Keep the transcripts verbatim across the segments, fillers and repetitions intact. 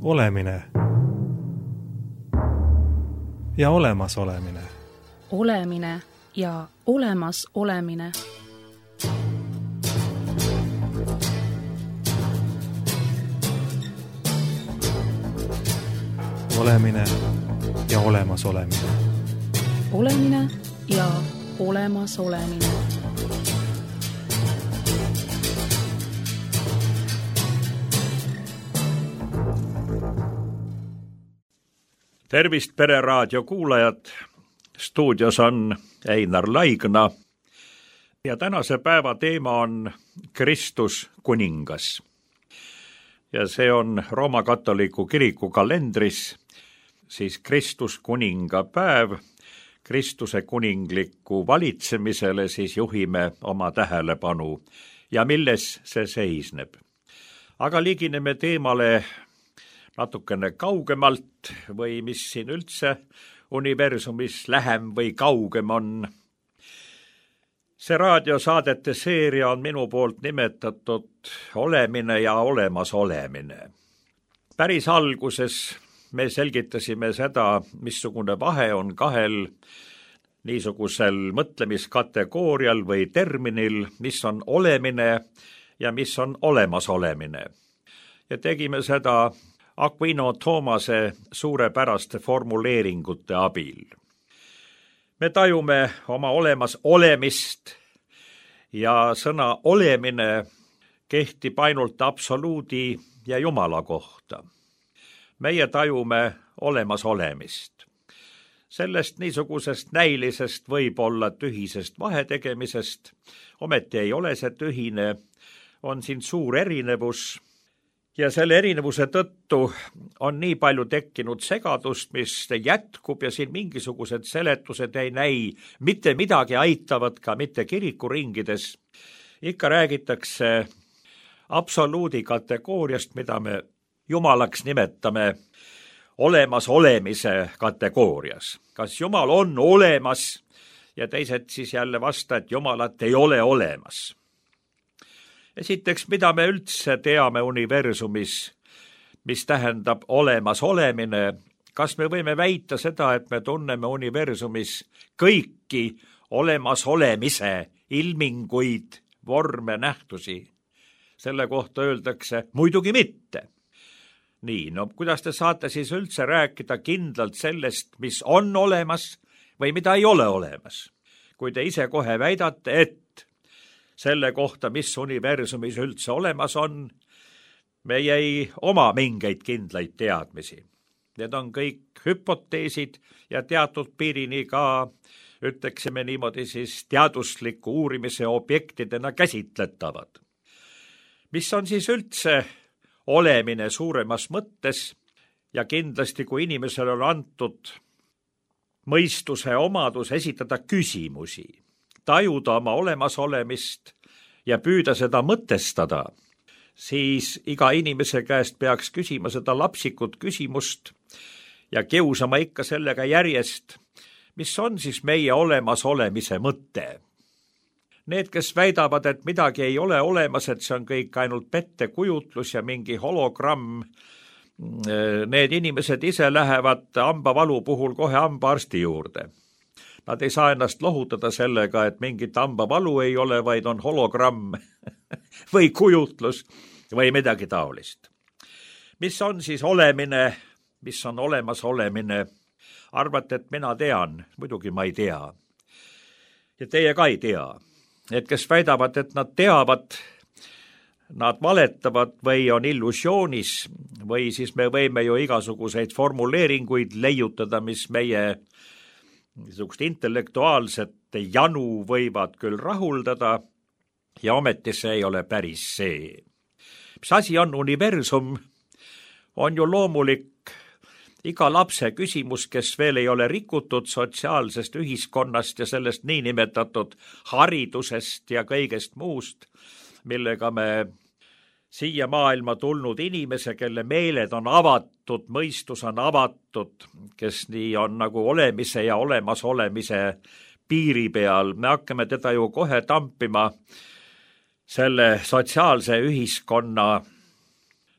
Olemine ja olemas olemine. Olemine ja olemas olemine. Olemine ja olemas olemine. Olemine ja olemas olemine. Tervist, Pereraadio kuulajad! Stuudios on Einar Laigna ja tänase päeva teema on Kristus kuningas. Ja see on Rooma katoliku kiriku kalendris siis Kristus kuninga päev. Kristuse kuningliku valitsemisele siis juhime oma tähelepanu ja milles see seisneb. Aga ligineme teemale natukene kaugemalt või mis siin üldse universumis lähem või kaugem on. See raadiosaadete seeria on minu poolt nimetatud olemine ja olemas olemine. Päris alguses me selgitasime seda, missugune vahe on kahel niisugusel mõtlemiskategoorial või terminil, mis on olemine ja mis on olemas olemine. Ja tegime seda Aquino Thomase suurepäraste formuleeringute abil. Me tajume oma olemas olemist ja sõna olemine kehtib ainult absoluudi ja Jumala kohta. Meie tajume olemas olemist. Sellest niisugusest näilisest võib-olla tühisest vahetegemisest, ometi ei ole see tühine, on siin suur erinevus. Ja selle erinevuse tõttu on nii palju tekkinud segadust, mis jätkub ja siin mingisugused seletused ei näi. Mitte midagi aitavad ka mitte kirikuringides. Ikka räägitakse absoluudi kategooriast, mida me Jumalaks nimetame olemas olemise kategoorias. Kas Jumal on olemas ja teised siis jälle vasta, et Jumalat ei ole olemas. Esiteks, mida me üldse teame universumis, mis tähendab olemas olemine, kas me võime väita seda, et me tunneme universumis kõiki olemas olemise ilminguid, vorme, nähtusi? Selle kohta öeldakse muidugi mitte. Nii, no kuidas te saate siis üldse rääkida kindlalt sellest, mis on olemas või mida ei ole olemas? Kui te ise kohe väidate, et selle kohta, mis universumis üldse olemas on, meie ei oma mingeid kindlaid teadmisi. Need on kõik hüpoteesid ja teatud piirini ka, ütleksime niimoodi siis teadusliku uurimise objektidena käsitletavad. Mis on siis üldse olemine suuremas mõttes ja kindlasti, kui inimesele on antud mõistuse omadus esitada küsimusi, tajuda oma olemasolemist ja püüda seda mõtestada, siis iga inimese käest peaks küsima seda lapsikut küsimust ja kiusama ikka sellega järjest, mis on siis meie olemasolemise mõte. Need, kes väidavad, et midagi ei ole olemas, et see on kõik ainult pettekujutlus ja mingi hologramm, need inimesed ise lähevad hambavalu puhul kohe hambaarsti juurde. Nad ei saa ennast lohutada sellega, et mingit hambavalu ei ole, vaid on hologramm või kujutlus või midagi taolist. Mis on siis olemine, mis on olemas olemine? Arvate, et mina tean, muidugi ma ei tea. Ja teie ka ei tea. Et kes väidavad, et nad teavad, nad valetavad või on illusioonis või siis me võime ju igasuguseid formuleeringuid leiutada, mis meie niisugust intellektuaalset janu võivad küll rahuldada ja ometi see ei ole päris see. Mis asi on universum? On ju loomulik iga lapse küsimus, kes veel ei ole rikutud sotsiaalsest ühiskonnast ja sellest niinimetatud haridusest ja kõigest muust, millega me siia maailma tulnud inimese, kelle meeled on avatud, mõistus on avatud, kes nii on nagu olemise ja olemasolemise piiri peal. Me hakkame teda ju kohe tampima selle sotsiaalse ühiskonna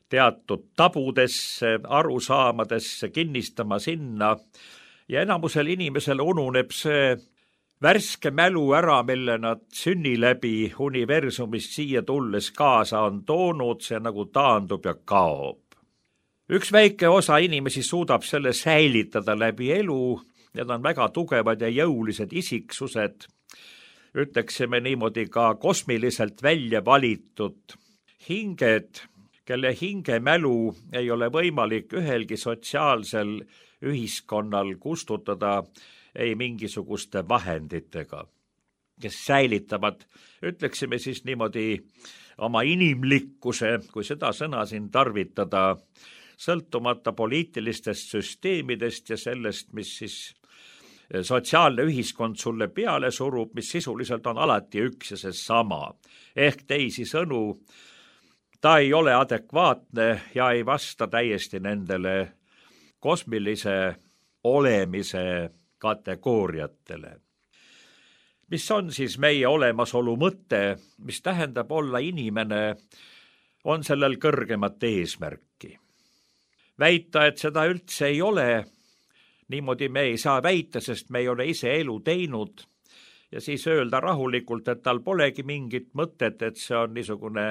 teatud tabudesse, arusaamadesse, kinnistama sinna ja enamusel inimesel ununeb see värske mälu ära, mille nad sünni läbi universumist siia tulles kaasa on toonud, see nagu taandub ja kaob. Üks väike osa inimesi suudab selle säilitada läbi elu, need on väga tugevad ja jõulised isiksused, ütleksime niimoodi ka kosmiliselt välja valitud hinged, kelle hingemälu ei ole võimalik ühelgi sotsiaalsel ühiskonnal kustutada ei mingisuguste vahenditega, kes säilitavad, ütleksime siis niimoodi oma inimlikkuse, kui seda sõna siin tarvitada, sõltumata poliitilistest süsteemidest ja sellest, mis siis sotsiaalne ühiskond sulle peale surub, mis sisuliselt on alati üks ja see sama. Ehk teisi sõnu, ta ei ole adekvaatne ja ei vasta täiesti nendele kosmilise olemise kategooriatele. Mis on siis meie olemasolu mõte, mis tähendab olla inimene, on sellel kõrgemat eesmärki. Väita, et seda üldse ei ole, niimoodi me ei saa väita, sest me ei ole ise elu teinud ja siis öelda rahulikult, et tal polegi mingit mõtet, et see on niisugune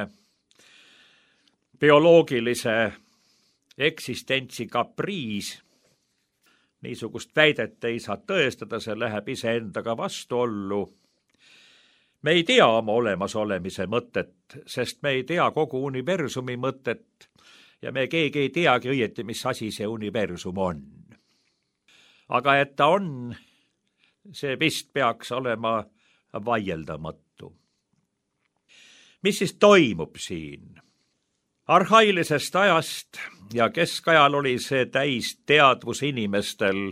bioloogilise eksistentsi kapriis. Niisugust väidet ei saa tõestada, see läheb iseendaga vastuollu. Me ei tea oma olemasolemise mõtet, sest me ei tea kogu universumi mõtet ja me keegi ei teagi õieti, mis asi see universum on. Aga et ta on, see vist peaks olema vaieldamatu. Mis siis toimub siin? Arhailisest ajast ja keskajal oli see täis teadvus inimestel,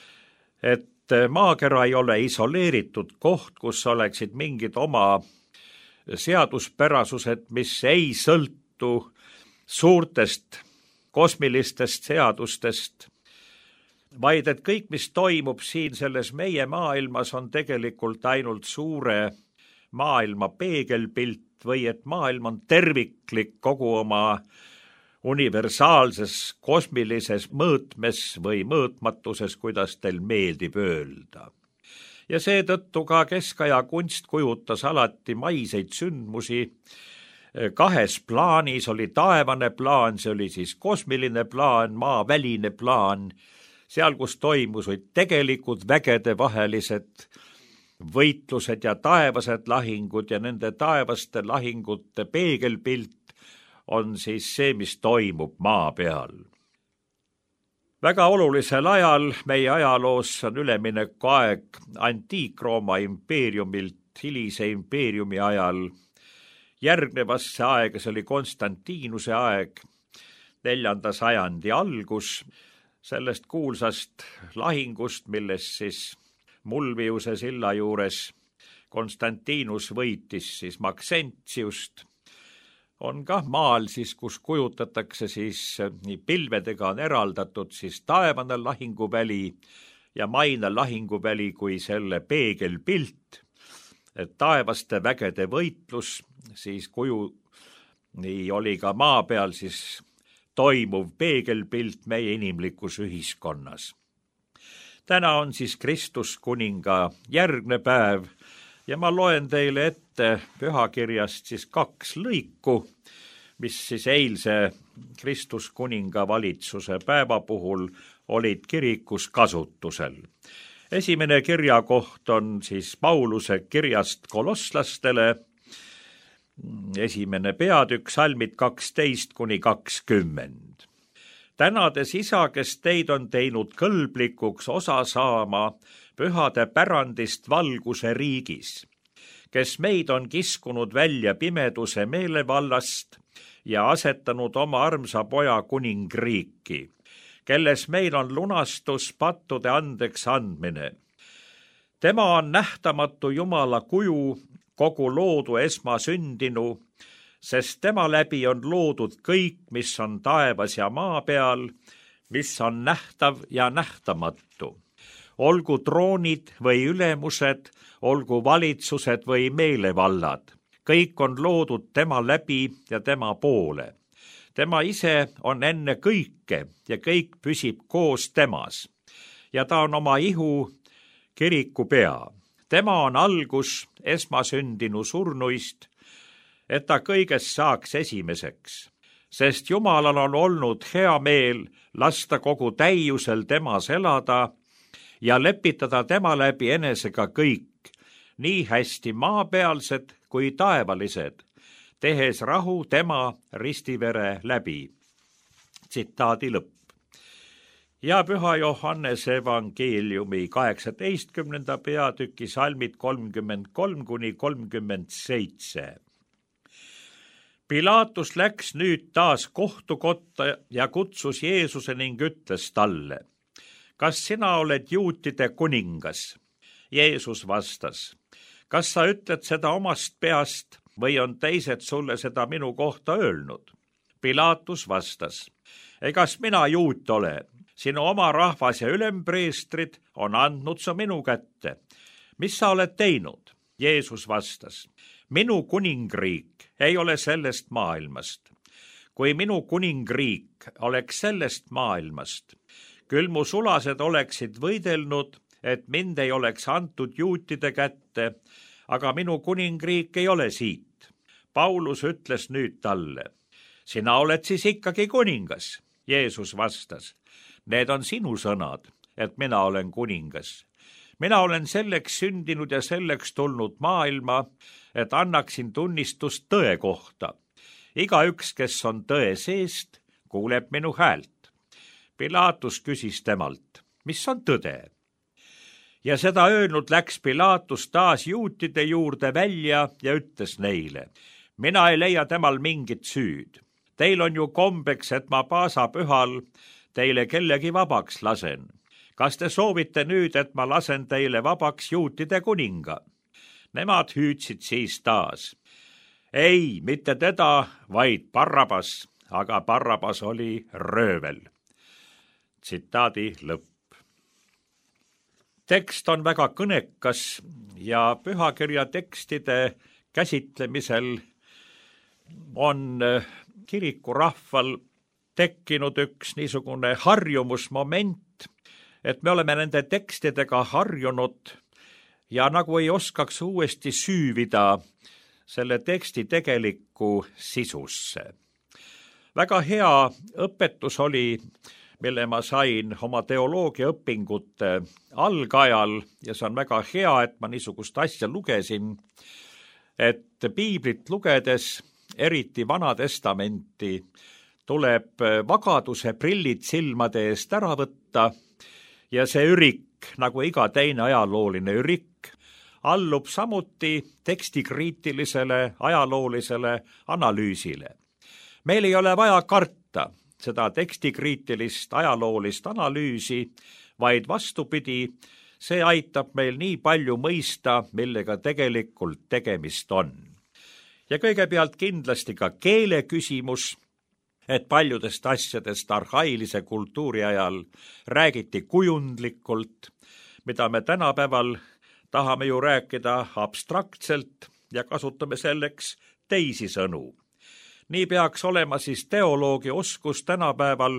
et maakera ei ole isoleeritud koht, kus oleksid mingid oma seaduspärasused, mis ei sõltu suurtest kosmilistest seadustest, vaid et kõik, mis toimub siin selles meie maailmas, on tegelikult ainult suure maailma peegelpilt või et maailm on terviklik kogu oma universaalses kosmilises mõõtmes või mõõtmatuses, kuidas teil meeldib öelda. Ja seetõttu ka keskaja kunst kujutas alati maiseid sündmusi kahes plaanis, oli taevane plaan, see oli siis kosmiline plaan, maaväline plaan, seal, kus toimusid tegelikud vägede vahelised võitlused ja taevased lahingud ja nende taevaste lahingute peegelpilt on siis see, mis toimub maa peal. Väga olulisel ajal meie ajaloos on üleminekuaeg Antiik-Rooma impeeriumilt hilise impeeriumi ajal. Järgnevasse aega, see oli Konstantinuse aeg, neljanda sajandi algus, sellest kuulsast lahingust, milles siis Mulviuse silla juures Konstantinus võitis siis Maxentiust, on kah maal siis, kus kujutatakse siis nii pilvedega on eraldatud siis taevane lahinguväli ja maine lahinguväli kui selle peegelpilt, et taevaste vägede võitlus siis kuju nii oli ka maa peal siis toimuv peegelpilt meie inimlikus ühiskonnas. Täna on siis Kristus kuninga järgne päev ja ma loen teile ette pühakirjast siis kaks lõiku, mis siis eilse Kristus kuninga valitsuse päeva puhul olid kirikus kasutusel. Esimene kirjakoht on siis Pauluse kirjast kolosslastele, esimene peatükk, salmid kaksteist kuni kakskümmend. Tänades isa, kes teid on teinud kõlblikuks osa saama pühade pärandist valguse riigis, kes meid on kiskunud välja pimeduse meelevallast ja asetanud oma armsa poja kuningriiki, kelles meil on lunastus pattude andeks andmine. Tema on nähtamatu Jumala kuju, kogu loodu esmasündinu, sest tema läbi on loodud kõik, mis on taevas ja maa peal, mis on nähtav ja nähtamatu. Olgu troonid või ülemused, olgu valitsused või meelevallad. Kõik on loodud tema läbi ja tema poole. tema ise on enne kõike ja kõik püsib koos temas ja ta on oma ihu kiriku pea. tema on algus esmasündinu surnuist, et ta kõigest saaks esimeseks, sest Jumalal on olnud hea meel lasta kogu täiusel temas elada ja lepitada tema läbi enesega kõik, nii hästi maapealsed kui taevalised, tehes rahu tema ristivere läbi. Tsitaadi lõpp. Ja Püha Johannese evangeeliumi kaheksateistkümnenda peatüki salmid kolmkümmend kolm kuni kolmkümmend seitse. Pilaatus läks nüüd taas kohtukotta ja kutsus Jeesuse ning ütles talle: kas sina oled juutide kuningas? Jeesus vastas: kas sa ütled seda omast peast või on teised sulle seda minu kohta öelnud? Pilaatus vastas: egas mina juut ole, sinu oma rahvas ja ülempreestrid on andnud sa minu kätte. Mis sa oled teinud? Jeesus vastas: minu kuningriik ei ole sellest maailmast. Kui minu kuningriik oleks sellest maailmast, küll mu sulased oleksid võidelnud, et mind ei oleks antud juutide kätte, aga minu kuningriik ei ole siit. Paulus ütles nüüd talle: sina oled siis ikkagi kuningas? Jeesus vastas: need on sinu sõnad, et mina olen kuningas. Mina olen selleks sündinud ja selleks tulnud maailma, et annaksin tunnistust tõe kohta. Igaüks, kes on tõe seest, kuuleb minu häält. Pilaatus küsis temalt: mis on tõde? Ja seda öelnud läks Pilaatus taas juutide juurde välja ja ütles neile: mina ei leia temal mingit süüd. Teil on ju kombeks, et ma paasapühal teile kellegi vabaks lasen. Kas te soovite nüüd, et ma lasen teile vabaks juutide kuninga? Nemad hüüdsid siis taas: ei, mitte teda, vaid Barrabas, aga Barrabas oli röövel. Tsitaadi lõpp. Tekst on väga kõnekas ja pühakirja tekstide käsitlemisel on kirikurahval tekkinud üks niisugune harjumusmoment, et me oleme nende tekstidega harjunud ja nagu ei oskaks uuesti süüvida selle teksti tegelikku sisusse. Väga hea õpetus oli, mille ma sain oma teoloogiaõpingute algajal ja see on väga hea, et ma niisugust asja lugesin, et piiblit lugedes, eriti Vana Testamenti, tuleb vagaduse prillid silmade eest ära võtta ja see ürik, nagu iga teine ajalooline ürik, allub samuti tekstikriitilisele ajaloolisele analüüsile. Meil ei ole vaja karta seda tekstikriitilist ajaloolist analüüsi, vaid vastupidi, see aitab meil nii palju mõista, millega tegelikult tegemist on. Ja kõigepealt kindlasti ka keele küsimus, et paljudest asjadest arhailise kultuuri ajal räägiti kujundlikult, mida me tänapäeval tahame ju rääkida abstraktselt ja kasutame selleks teisi sõnu. Nii peaks olema siis teoloogi oskus tänapäeval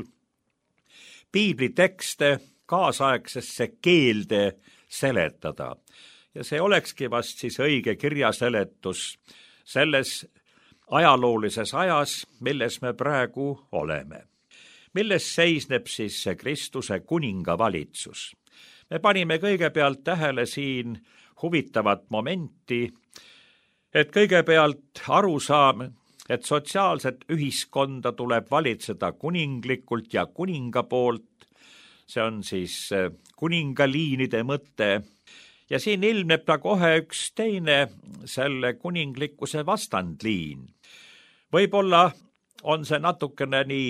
piiblitekste kaasaegsesse keelde seletada. Ja see olekski vast siis õige kirjaseletus selles ajaloolises ajas, milles me praegu oleme. Milles seisneb siis see Kristuse kuninga valitsus? Me panime kõigepealt tähele siin huvitavat momenti, et kõigepealt aru saame, et sotsiaalset ühiskonda tuleb valitseda kuninglikult ja kuninga poolt, see on siis kuningaliinide mõte, ja siin ilmneb ta kohe üks teine selle kuninglikkuse vastandliin. Võib-olla on see natukene nii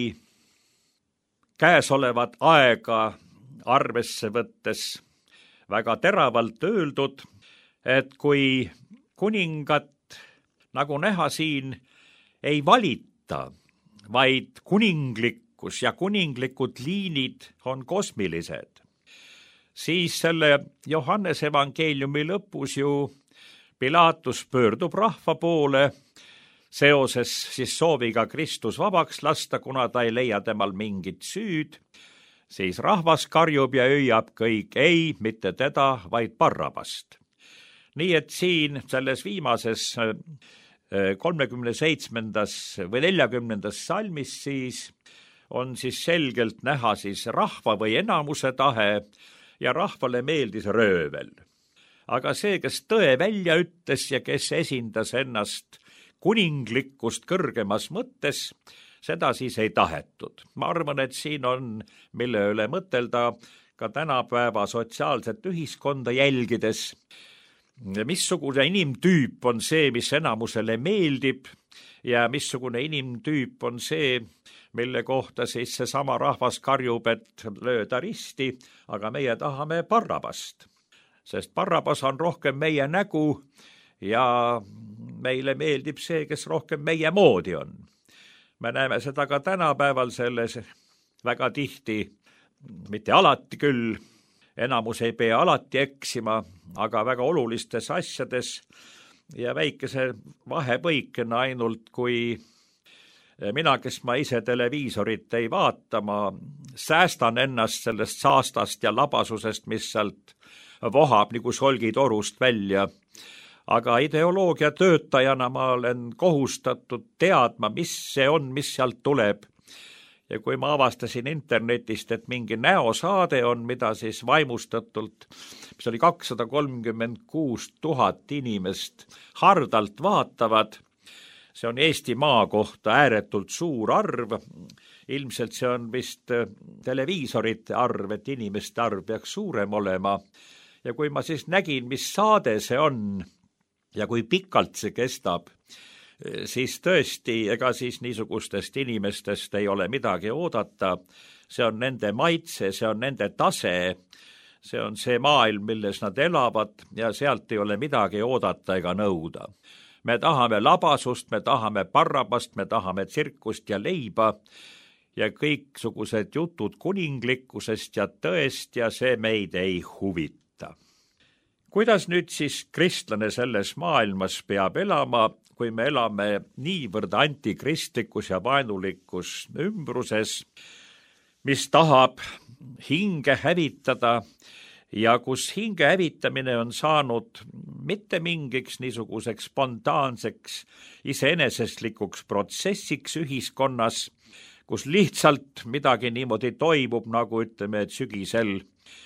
käesolevat aega arvesse võttes väga teravalt öeldud, et kui kuningat, nagu näha siin, ei valita, vaid kuninglikkus ja kuninglikud liinid on kosmilised, siis selle Johannese evangeeliumi lõpus ju Pilaatus pöördub rahva poole seoses siis sooviga Kristus vabaks lasta, kuna ta ei leia temal mingit süüd, siis rahvas karjub ja hüüab kõik ei, mitte teda, vaid Barrabast. Nii et siin selles viimases kolmekümne seitsmendas või neljakümnendas salmis siis on siis selgelt näha siis rahva või enamuse tahe ja rahvale meeldis röövel. Aga see, kes tõe välja ütles ja kes esindas ennast kuninglikkust kõrgemas mõttes, seda siis ei tahetud. Ma arvan, et siin on, mille üle mõtelda ka tänapäeva sotsiaalset ühiskonda jälgides, missugune inimtüüp on see, mis enamusele meeldib ja missugune inimtüüp on see, mille kohta siis seesama rahvas karjub, et lööda risti, aga meie tahame Barrabast, sest Barrabas on rohkem meie nägu ja meile meeldib see, kes rohkem meie moodi on. Me näeme seda ka tänapäeval selles väga tihti, mitte alati küll, enamus ei pea alati eksima, aga väga olulistes asjades ja väikese vahepõikena ainult, kui mina, kes ma ise televiisorit ei vaata, ma säästan ennast sellest saastast ja labasusest, mis sealt vohab nagu solgitorust välja. Aga ideoloogia töötajana ma olen kohustatud teadma, mis see on, mis sealt tuleb. Ja kui ma avastasin internetist, et mingi näosaade on, mida siis vaimustatult, mis oli kakssada kolmkümmend kuus tuhat inimest hardalt vaatavad, see on Eesti maa kohta ääretult suur arv, ilmselt see on vist televiisorite arv, et inimeste arv peaks suurem olema. Ja kui ma siis nägin, mis saade see on ja kui pikalt see kestab, siis tõesti, ega siis niisugustest inimestest ei ole midagi oodata. See on nende maitse, see on nende tase, see on see maailm, milles nad elavad ja sealt ei ole midagi oodata ega nõuda. Me tahame labasust, me tahame Barrabast, me tahame tsirkust ja leiba ja kõiksugused jutud kuninglikkusest ja tõest ja see meid ei huvita. Kuidas nüüd siis kristlane selles maailmas peab elama, kui me elame niivõrd antikristlikus ja vaenulikus ümbruses, mis tahab hinge hävitada ja kus hinge hävitamine on saanud mitte mingiks niisuguseks spontaanseks iseeneseslikuks protsessiks ühiskonnas, kus lihtsalt midagi niimoodi toimub, nagu ütleme, et sügisel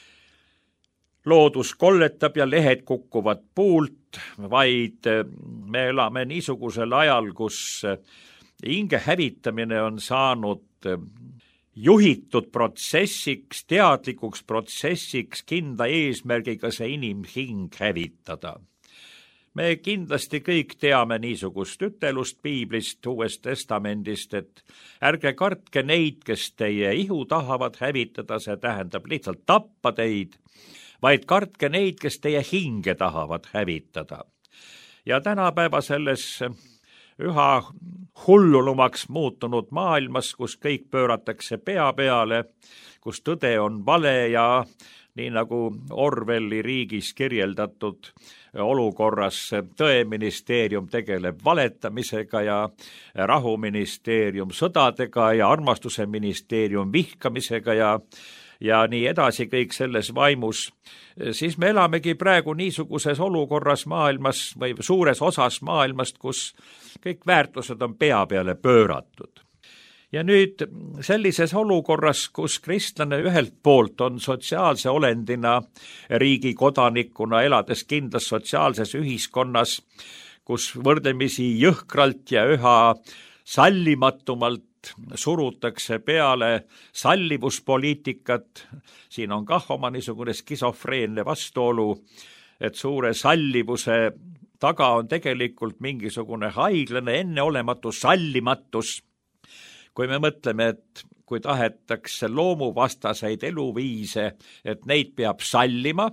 loodus kolletab ja lehed kukuvad puult, vaid me elame niisugusel ajal, kus hinge hävitamine on saanud juhitud protsessiks, teadlikuks protsessiks, kindla eesmärgiga see inimhing hävitada. Me kindlasti kõik teame niisugust ütelust Piiblist, Uuest Testamendist, et ärge kartke neid, kes teie ihu tahavad hävitada, see tähendab lihtsalt tappa teid, vaid kartke neid, kes teie hinge tahavad hävitada. Ja tänapäeva selles üha hullulumaks muutunud maailmas, kus kõik pööratakse pea peale, kus tõde on vale ja nii nagu Orwelli riigis kirjeldatud olukorras tõeministeerium tegeleb valetamisega ja rahuministeerium sõdadega ja armastuse ministeerium vihkamisega ja ja nii edasi kõik selles vaimus, siis me elamegi praegu niisuguses olukorras maailmas või suures osas maailmast, kus kõik väärtused on pea peale pööratud. Ja nüüd sellises olukorras, kus kristlane ühelt poolt on sotsiaalse olendina, riigi kodanikuna, elades kindlas sotsiaalses ühiskonnas, kus võrdlemisi jõhkralt ja üha sallimatumalt surutakse peale sallivuspoliitikat, siin on kah oma niisugune skisofreenne vastuolu, et suure sallivuse taga on tegelikult mingisugune haiglane enneolematu sallimatus. Kui me mõtleme, et kui tahetakse loomuvastaseid eluviise, et neid peab sallima,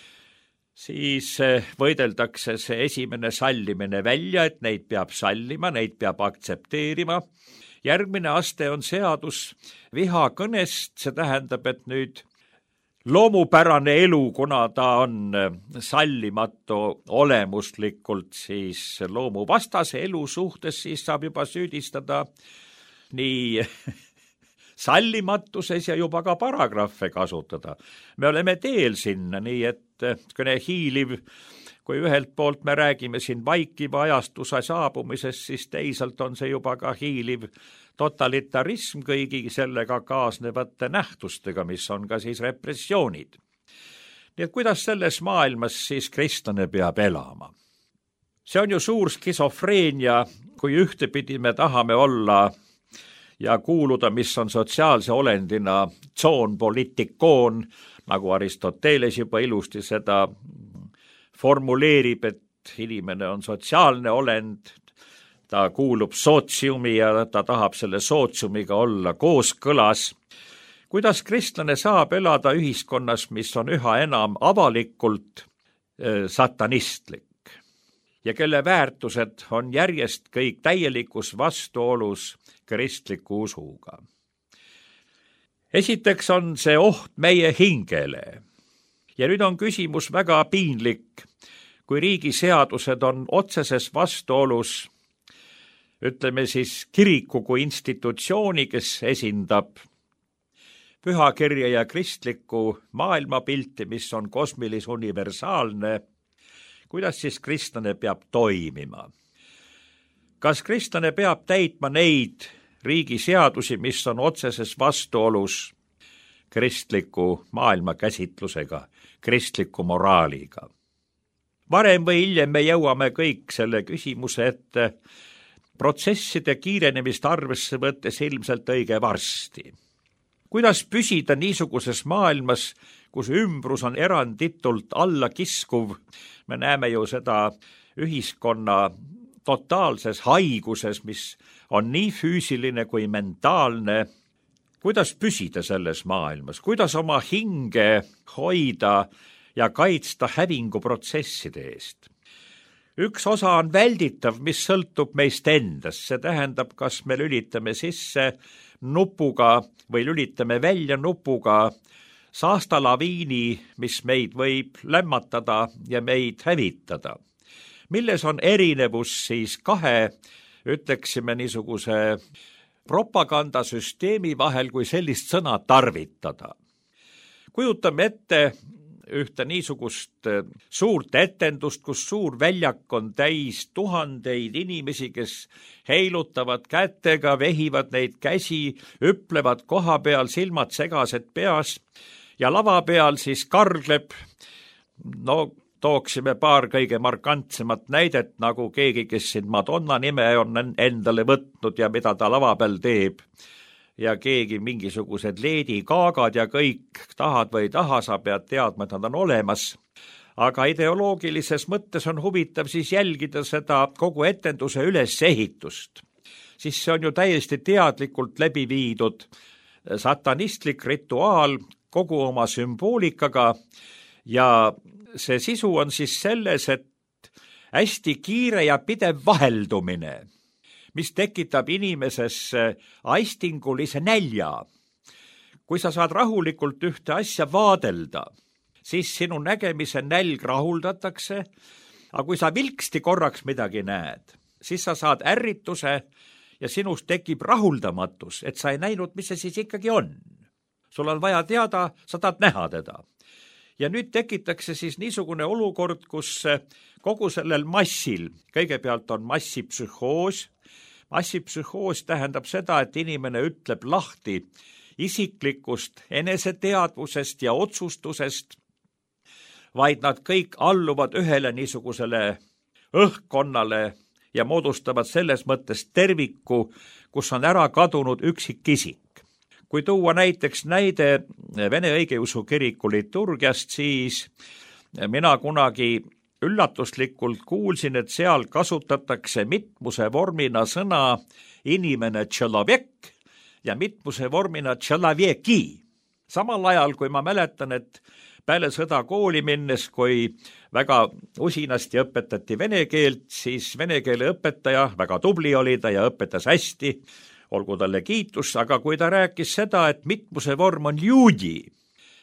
siis võideldakse see esimene sallimine välja, et neid peab sallima, neid peab aktsepteerima. Järgmine aste on seadus vihakõnest, see tähendab, et nüüd loomupärane elu, kuna ta on sallimatu olemuslikult siis loomuvastase elu suhtes, siis saab juba süüdistada nii sallimatuses ja juba ka paragrahve kasutada. Me oleme teel sinna, nii et kõne hiiliv, kui ühelt poolt me räägime siin vaikiva ajastuse saabumisest, siis teisalt on see juba ka hiiliv totalitarism kõigi sellega kaasnevate nähtustega, mis on ka siis repressioonid. Nii et kuidas selles maailmas siis kristlane peab elama? See on ju suur skisofreenia, kui ühtepidi me tahame olla ja kuuluda, mis on sotsiaalse olendina zoon politikoon, nagu Aristoteles juba ilusti seda formuleerib, et inimene on sotsiaalne olend, ta kuulub sootsiumi ja ta tahab selle sootsiumiga olla kooskõlas. Kuidas kristlane saab elada ühiskonnas, mis on üha enam avalikult satanistlik ja kelle väärtused on järjest kõik täielikus vastuolus kristliku usuga? Esiteks on see oht meie hingele. Ja nüüd on küsimus väga piinlik, kui riigi seadused on otseses vastuolus, ütleme siis kiriku kui institutsiooni, kes esindab pühakirja ja kristlikku maailmapilti, mis on kosmilis universaalne. Kuidas siis kristlane peab toimima? Kas kristlane peab täitma neid riigi seadusi, mis on otseses vastuolus kristliku maailmakäsitlusega, kristliku moraaliga? Varem või hiljem me jõuame kõik selle küsimuse ette, protsesside kiirenemist arvesse võttes ilmselt õige varsti. Kuidas püsida niisuguses maailmas, kus ümbrus on eranditult alla kiskuv? Me näeme ju seda ühiskonna totaalses haiguses, mis on nii füüsiline kui mentaalne. Kuidas püsida selles maailmas? Kuidas oma hinge hoida ja kaitsta hävinguprotsesside eest? Üks osa on välditav, mis sõltub meist endast. See tähendab, kas me lülitame sisse nupuga või lülitame välja nupuga saastalaviini, mis meid võib lämmatada ja meid hävitada. Milles on erinevus siis kahe, ütleksime niisuguse propagandasüsteemi vahel, kui sellist sõna tarvitada? Kujutame ette ühte niisugust suurt etendust, kus suur väljak on täis tuhandeid inimesi, kes heilutavad kätega, vehivad neid käsi, ütlevad koha peal, silmad segased peas ja lava peal siis kargleb, no tooksime paar kõige markantsemat näidet, nagu keegi, kes siin Madonna nime on endale võtnud ja mida ta lava peal teeb. Ja keegi mingisugused leedikaagad ja kõik, tahad või taha, sa pead teadma, et nad on olemas. Aga ideoloogilises mõttes on huvitav siis jälgida seda kogu etenduse ülesehitust. Siis see on ju täiesti teadlikult läbi viidud satanistlik rituaal kogu oma sümboolikaga ja see sisu on siis selles, et hästi kiire ja pidev vaheldumine, mis tekitab inimeses aistingulise nälja. Kui sa saad rahulikult ühte asja vaadelda, siis sinu nägemise nälg rahuldatakse, aga kui sa vilksti korraks midagi näed, siis sa saad ärrituse ja sinust tekib rahuldamatus, et sa ei näinud, mis see siis ikkagi on. Sul on vaja teada, sa tahad näha teda. Ja nüüd tekitakse siis niisugune olukord, kus kogu sellel massil, kõigepealt on massipsühhoos. Massipsühhoos tähendab seda, et inimene ütleb lahti isiklikust eneseteadvusest ja otsustusest, vaid nad kõik alluvad ühele niisugusele õhkkonnale ja moodustavad selles mõttes terviku, kus on ära kadunud üksikisik. Kui tuua näiteks näide Vene õigeusu kiriku liturgiast, siis mina kunagi üllatuslikult kuulsin, et seal kasutatakse mitmuse vormina sõna inimene tšelovek ja mitmuse vormina tšeloveki. Samal ajal, kui ma mäletan, et peale sõda kooli minnes, kui väga usinasti õpetati vene keelt, siis vene keele õpetaja, väga tubli oli ta ja õpetas hästi, olgu talle kiitus, aga kui ta rääkis seda, et mitmuse vorm on juudi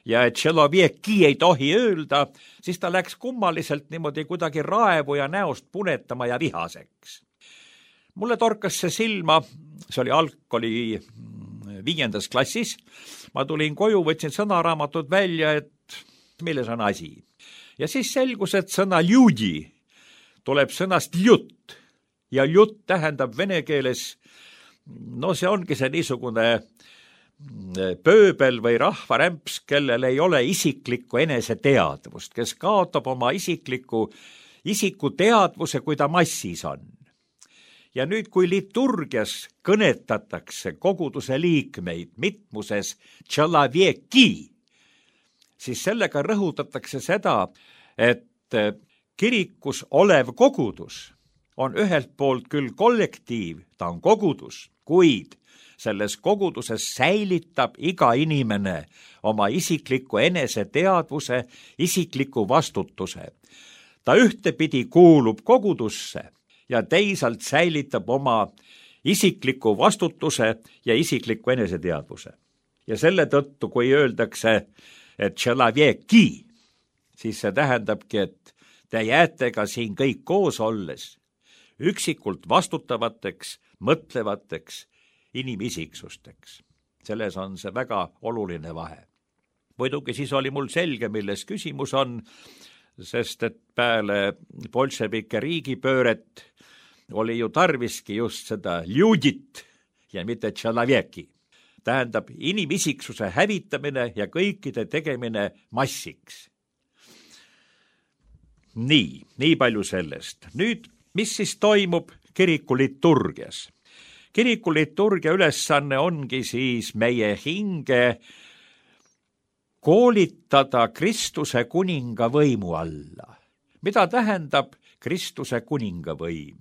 ja et tšelovieki ei tohi öelda, siis ta läks kummaliselt niimoodi kuidagi raevu ja näost punetama ja vihaseks. Mulle torkas see silma, see oli algkooli viiendas klassis, ma tulin koju, võtsin sõnaraamatud välja, et milles on asi. Ja siis selgus, et sõna ljudi tuleb sõnast jutt ja jutt tähendab vene keeles, no see ongi see niisugune pööbel või rahvarämps, kellel ei ole isiklikku eneseteadvust, kes kaotab oma isikliku isiku teadvuse, kui ta massis on. Ja nüüd, kui liturgias kõnetatakse koguduse liikmeid mitmuses tšelovieki, siis sellega rõhutatakse seda, et kirikus olev kogudus on ühelt poolt küll kollektiiv, ta on kogudus, kuid selles koguduses säilitab iga inimene oma isikliku eneseteadvuse, isikliku vastutuse. Ta ühtepidi kuulub kogudusse ja teisalt säilitab oma isikliku vastutuse ja isikliku eneseteadvuse. Ja selle tõttu, kui öeldakse, et tšelovieki, siis see tähendabki, et te jääte ka siin kõik koos olles üksikult vastutavateks, mõtlevateks inimisiksusteks. Selles on see väga oluline vahe. Muidugi siis oli mul selge, milles küsimus on, sest et peale bolševike riigipööret oli ju tarviski just seda ljudit ja mitte tšelovieki. Tähendab inimisiksuse hävitamine ja kõikide tegemine massiks. Nii, nii palju sellest. Nüüd, mis siis toimub kiriku liturgias? Kiriku liturgia ülesanne ongi siis meie hinge koolitada Kristuse kuninga võimu alla. Mida tähendab Kristuse kuninga võim?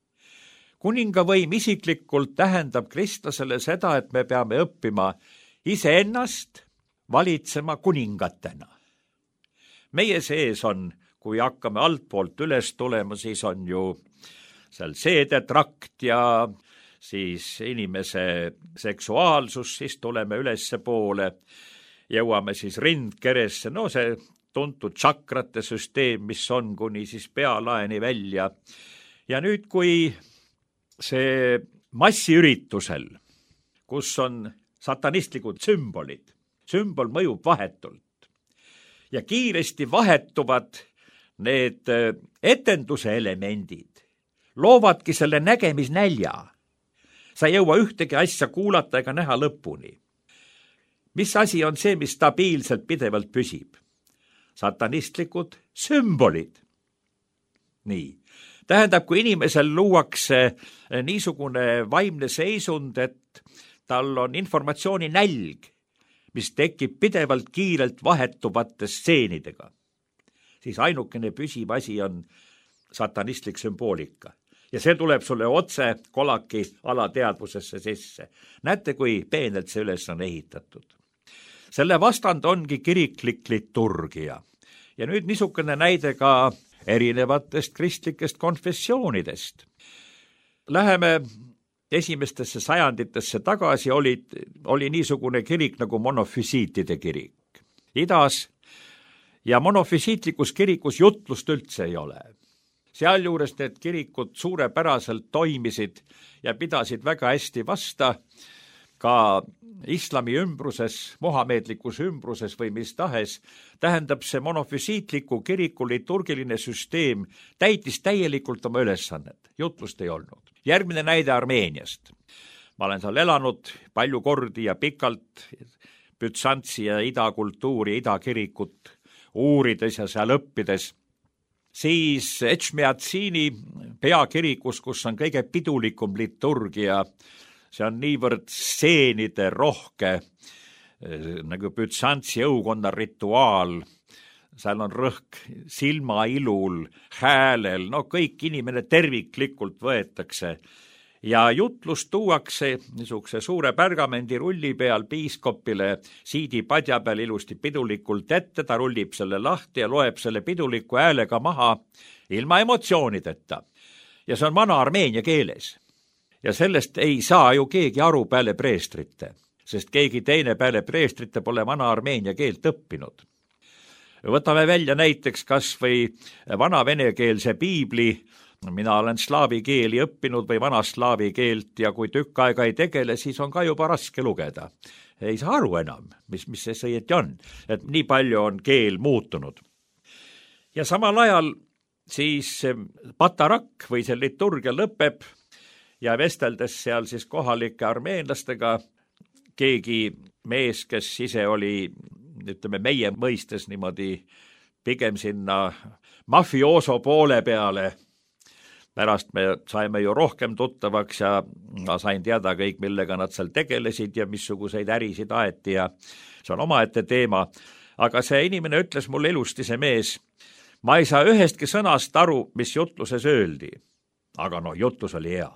Kuninga võim isiklikult tähendab Kristusele seda, et me peame õppima iseennast valitsema kuningatena. Meie sees on, kui hakkame altpoolt üles tulema, siis on ju seal seedetrakt ja siis inimese seksuaalsus, siis tuleme ülesse poole, jõuame siis rindkeresse, no see tuntud tšakrate süsteem, mis on kuni siis pealaeni välja. Ja nüüd, kui see massiüritusel, kus on satanistlikud sümbolid, sümbol mõjub vahetult ja kiiresti vahetuvad need etenduse elemendid, loovadki selle nägemisnälja. Sa ei jõua ühtegi asja kuulata ega näha lõpuni. Mis asi on see, mis stabiilselt pidevalt püsib? Satanistlikud sümbolid. Nii. Tähendab, kui inimesel luuakse niisugune vaimne seisund, et tal on informatsiooni nälg, mis tekib pidevalt kiirelt vahetuvate stseenidega, siis ainukene püsiv asi on satanistlik sümboolika. Ja see tuleb sulle otse kolaki alateadvusesse sisse. Näete, kui peenelt see üles on ehitatud. Selle vastand ongi kiriklik liturgia. Ja nüüd niisugune näide ka erinevatest kristlikest konfessioonidest. Läheme esimestesse sajanditesse tagasi, oli, oli niisugune kirik nagu monofüüsiitide kirik. Idas ja monofüüsiitlikus kirikus jutlust üldse ei ole. Sealjuures need kirikud suurepäraselt toimisid ja pidasid väga hästi vasta ka islami ümbruses, mohameedlikus ümbruses või mis tahes. Tähendab, see monofüüsiitliku kiriku liturgiline süsteem täitis täielikult oma ülesannet. Jutlust ei olnud. Järgmine näide Armeeniast. Ma olen seal elanud palju kordi ja pikalt Bütsantsi ja idakultuuri, idakirikut uurides ja seal õppides. Siis Etšmiatsiini peakirikus, kus on kõige pidulikum liturgia, see on niivõrd stseenide rohke, nagu Bütsantsi õukonna rituaal, seal on rõhk silmailul, häälel, no kõik inimene terviklikult võetakse ja jutlus tuuakse niisuguse suure pärgamendi rulli peal piiskopile siidi padja peal ilusti pidulikult ette, ta rullib selle lahti ja loeb selle piduliku häälega maha ilma emotsioonideta. Ja see on vana armeenia keeles. Ja sellest ei saa ju keegi aru peale preestrite. sest keegi teine peale preestrite pole vana armeenia keelt õppinud. Võtame välja näiteks kas või vana venekeelse piibli. Mina olen slaavi keeli õppinud või vana slaavi keelt ja kui tükk aega ei tegele, siis on ka juba raske lugeda. Ei saa aru enam, mis, mis see õieti on, et nii palju on keel muutunud. Ja samal ajal siis patarakk või see liturgia lõpeb ja vesteldes seal siis kohalike armeenlastega keegi mees, kes ise oli, ütleme meie mõistes niimoodi pigem sinna mafiooso poole peale. Pärast me saime ju rohkem tuttavaks ja ma sain teada kõik, millega nad seal tegelesid ja missuguseid ärisid aeti ja see on omaette teema. Aga see inimene ütles mulle ilusti, see mees, ma ei saa ühestki sõnast aru, mis jutluses öeldi. Aga noh, jutlus oli hea.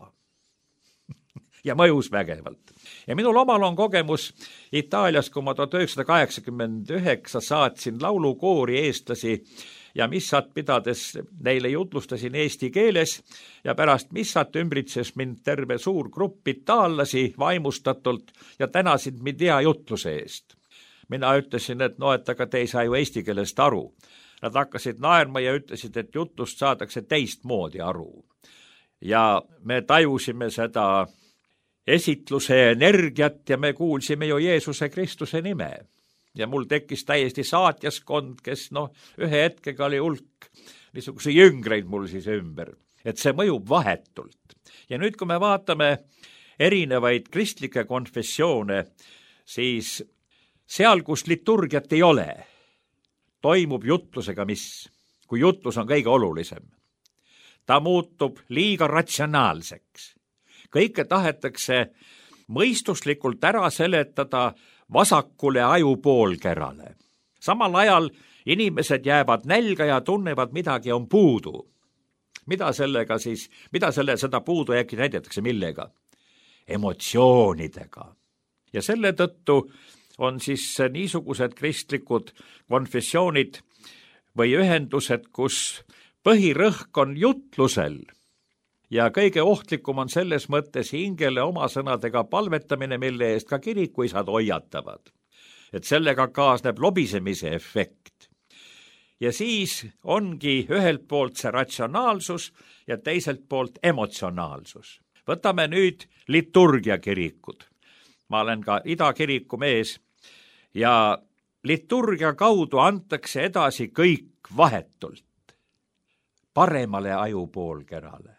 Ja mõjus vägevalt. Ja minul omal on kogemus Itaalias, kui ma tuhat üheksasada kaheksakümmend üheksa saatsin laulukoori eestlasi ja missat pidades neile jutlustasin eesti keeles ja pärast missat ümbritses mind terve suur grupp itaallasi vaimustatult ja tänasid mind hea jutluse eest. Mina ütlesin, et no, et aga te ei saa ju eesti keelest aru. Nad hakkasid naerma ja ütlesid, et jutlust saadakse teistmoodi aru. Ja me tajusime seda esitluse energiat ja me kuulsime ju Jeesuse Kristuse nime. Ja mul tekkis täiesti saatjaskond, kes noh, ühe hetkega oli hulk niisuguse jüngreid mul siis ümber. Et see mõjub vahetult. Ja nüüd, kui me vaatame erinevaid kristlikke konfessioone, siis seal, kus liturgiat ei ole, toimub jutlusega mis, kui jutlus on kõige olulisem. Ta muutub liiga ratsionaalseks. Kõike tahetakse mõistuslikult ära seletada vasakule ajupoolkerale. Samal ajal inimesed jäävad nälga ja tunnevad midagi on puudu. Mida sellega siis, mida selle, seda puudu äkki näidatakse millega? Emotsioonidega. Ja selle tõttu on siis niisugused kristlikud konfessioonid või ühendused, kus põhirõhk on jutlusel. Ja kõige ohtlikum on selles mõttes hingele oma sõnadega palvetamine, mille eest ka kirikuisad hoiatavad. Et sellega kaasneb lobisemise efekt. Ja siis ongi ühelt poolt see ratsionaalsus ja teiselt poolt emotsionaalsus. Võtame nüüd liturgia kirikud. Ma olen ka idakiriku mees ja liturgia kaudu antakse edasi kõik vahetult paremale ajupoolkerale.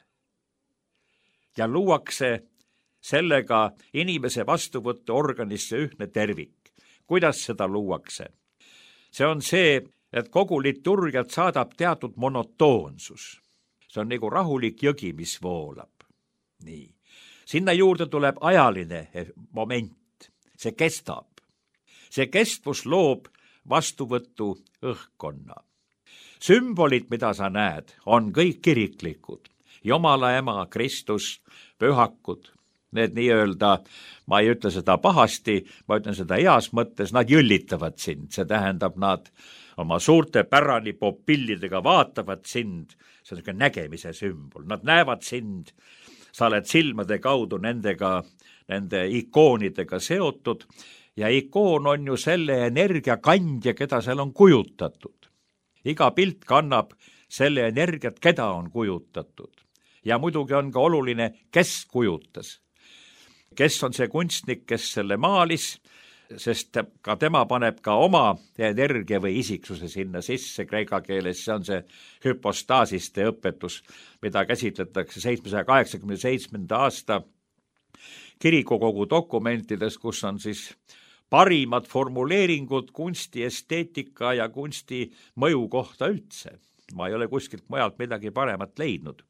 Ja luuakse sellega inimese vastuvõttu organisse ühne tervik. Kuidas seda luuakse? See on see, et kogu liturgiat saadab teatud monotoonsus. See on nagu rahulik jõgi, mis voolab. Nii. Sinna juurde tuleb ajaline moment. See kestab. See kestvus loob vastuvõtu õhkkonna. Sümbolid, mida sa näed, on kõik kiriklikud. Jumala ema, Kristus, pühakud, need nii-öelda, ma ei ütle seda pahasti, ma ütlen seda heas mõttes, nad jõllitavad sind, see tähendab, nad oma suurte pärani popillidega vaatavad sind, see on nägemise sümbol, nad näevad sind, sa oled silmade kaudu nendega, nende ikoonidega seotud ja ikoon on ju selle energia kandja, keda seal on kujutatud. Iga pilt kannab selle energiat, keda on kujutatud. Ja muidugi on ka oluline, kes kujutas. Kes on see kunstnik, kes selle maalis, sest ka tema paneb ka oma energia või isiksuse sinna sisse kreeka keeles. See on see hüpostaasiste õpetus, mida käsitletakse seitsmesaja kaheksakümne seitsmenda aasta kirikukogu dokumentides, kus on siis parimad formuleeringud kunsti esteetika ja kunsti mõju kohta üldse. Ma ei ole kuskilt mujalt midagi paremat leidnud.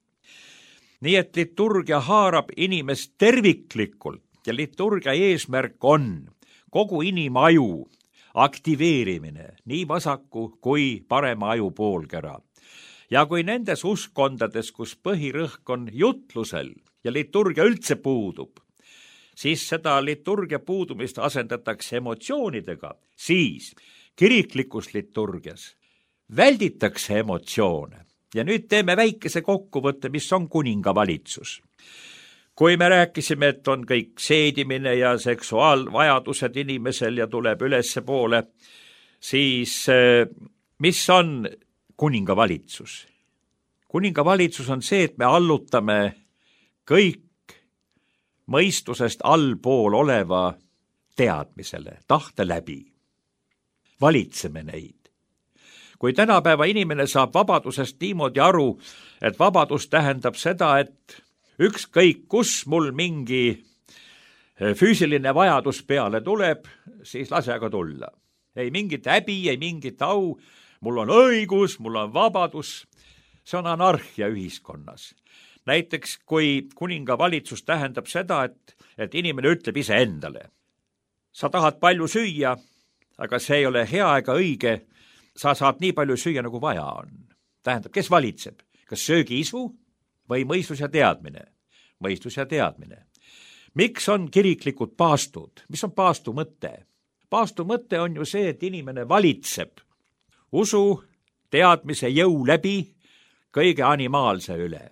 Nii et liturgia haarab inimest terviklikult ja liturgia eesmärk on kogu inimaju aktiveerimine, nii vasaku kui parema aju poolkera. Ja kui nendes uskondades, kus põhirõhk on jutlusel ja liturgia üldse puudub, siis seda liturgia puudumist asendatakse emotsioonidega, siis kiriklikus liturgias välditakse emotsioone. Ja nüüd teeme väikese kokkuvõtte, mis on kuningavalitsus. kui me rääkisime, et on kõik seedimine ja seksuaalvajadused inimesel ja tuleb ülesse poole, siis mis on kuningavalitsus? Kuningavalitsus on see, et me allutame kõik mõistusest allpool oleva teadmisele, tahte läbi. Valitseme neid. Kui tänapäeva inimene saab vabadusest niimoodi aru, et vabadus tähendab seda, et ükskõik kus mul mingi füüsiline vajadus peale tuleb, siis lase aga tulla. Ei mingit häbi, ei mingit au, mul on õigus, mul on vabadus. See on anarhia ühiskonnas. Näiteks, kui kuningavalitsus tähendab seda, et, et inimene ütleb ise endale. Sa tahad palju süüa, aga see ei ole hea ega õige. Sa saad nii palju süüa, nagu vaja on. Tähendab, kes valitseb? Kas söögiisu või mõistus ja teadmine? Mõistus ja teadmine. Miks on kiriklikud paastud? Mis on paastu mõte? Paastu mõte on ju see, et inimene valitseb usu, teadmise jõu läbi kõige animaalse üle.